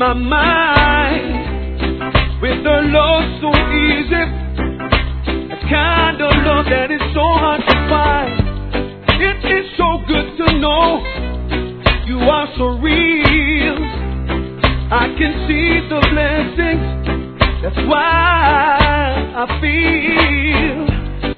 my mind with a love so easy. That kind of love that is so hard to find. It is so good to know you are so real. I can see the blessings. That's why I feel